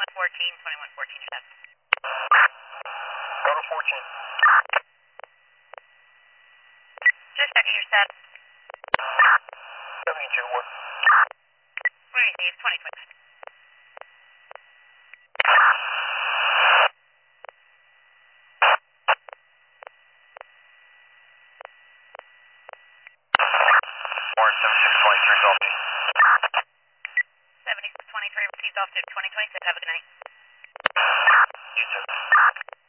2114, 2114, your set. Go to 14. Just checking your set. 72, work. What do you need? 2020. Warren 7623 is off to 7623 received off to 2026. Have a good night. you too.